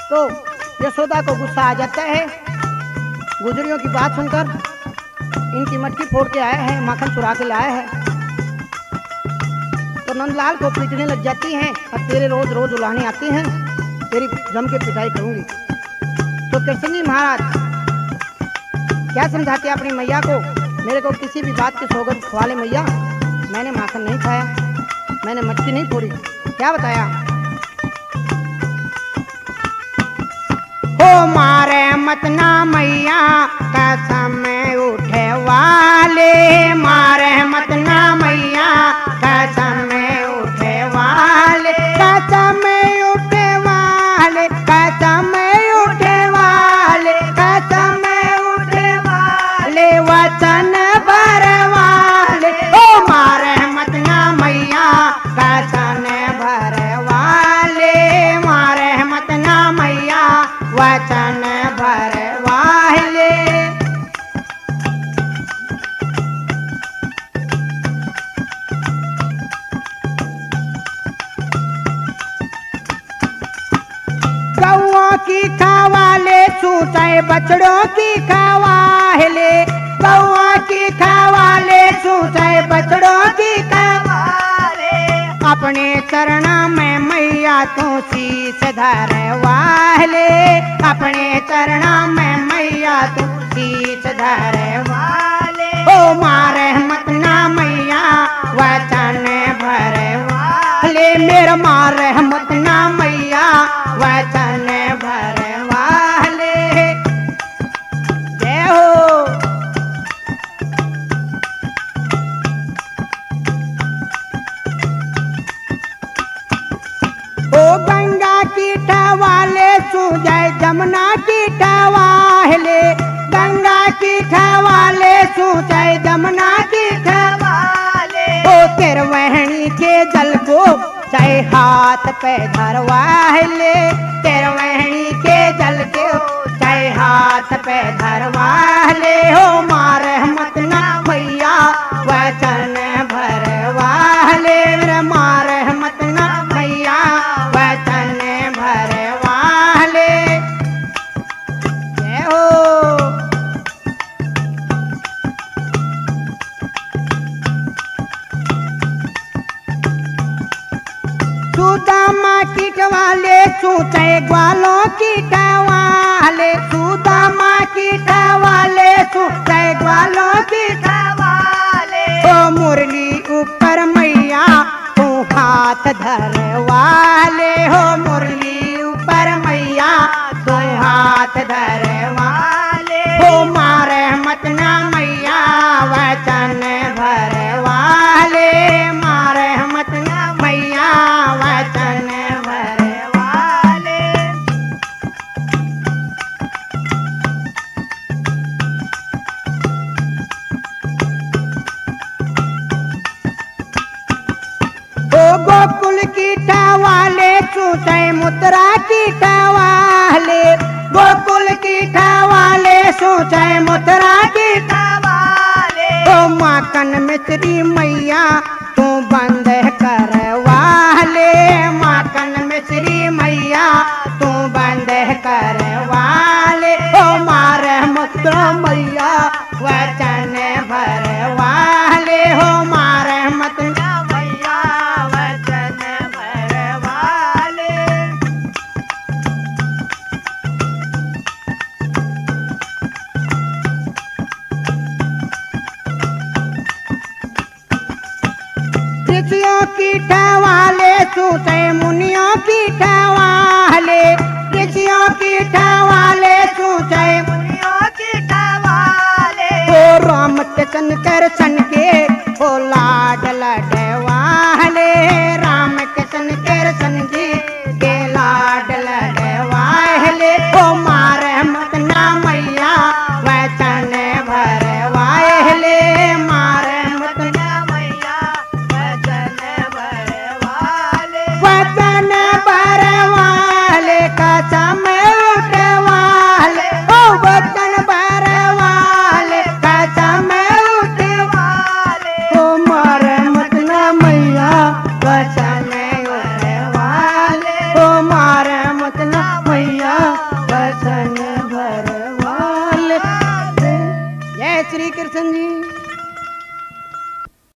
तो यशोदा को गुस्सा आ जाता है। गुजरियों की बात सुनकर इनकी मटकी फोड़ के आया है, माखन चुरा के लाया है। तो नंदलाल को पीटने लग जाती हैं और तेरे रोज रोज उलाहने आती हैं, तेरी जम के पिटाई करूंगी। तो कृष्ण जी महाराज क्या समझाते अपनी मैया को, मेरे को किसी भी बात की सौगंध खवा ले मैया, मैंने माखन नहीं खाया, मैंने मटकी नहीं फोड़ी। क्या बताया? हो मारे मत ना मैया कसम उठे वाले, मारे मत ना मैया कसम उठे वाले, कसम उठे वाले, कसम उठे वाले, कसम उठे वाले, वचन भरवाले। ओ मारे मत ना मैया कसम भरवाले, मारे मत ना मैया वचन भरवाले। गौओं की खावाले सूचाए बछड़ों की खावाले, गौओं की खावाले सूचाए बछड़ों की खावाले। अपने चरण में मैया तू शीश धरवाले, अपने चरण में मैया तू शीश धरवाले। ओ मारे मत ना मैया वचन भरवाले, मेरा मारे मत ना मैया वचन भरवाले। जय हो। ओ गंगा की ठवाले सूजय जमुना की ठवाले, गंगा की ठवाले सूजय जमुना की ठवाले। ओ तिरवहनी के जल को चाहे हाथ पे धरवाले, तिरवहनी के जल को चाहे हाथ पे धरवाले। हो मारे मत ना मैया वचन भरवाले, मेरे मारे मत ना मैया वचन भरवाले। जय हो। सुदामा की ठवाले सूचे ग्वालों की ठवाले, सुदामा की ठवाले सूचे ग्वालों की ठवाले। ओ मुरली ऊपर मैया तू हाथ धरवाले, हो मुरली ऊपर मैया तू हाथ धरवाले। हो मारे मत ना मैया वचन भरवाले, मारे मत ना मैया वचन भरवाले। ओ गोकुल की ठवाले सूचे मुद्रा की ठवाले, गोकुल की ठवाले सूचे मुद्रा की ठवाले। ओ माखन मिश्री मैया तू बंद करवाले, माखन मिश्री मैया तू बंद करवाले। ओ मारे मत मैया वचन भरवाले, हो मारे मत मैया वचन भरवाले। श्री कृष्ण जी।